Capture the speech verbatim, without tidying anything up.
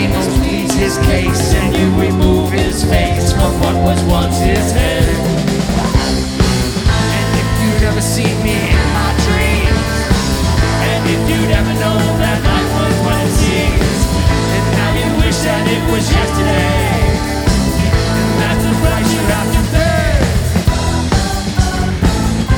please his case, and you remove his face from what was once his head.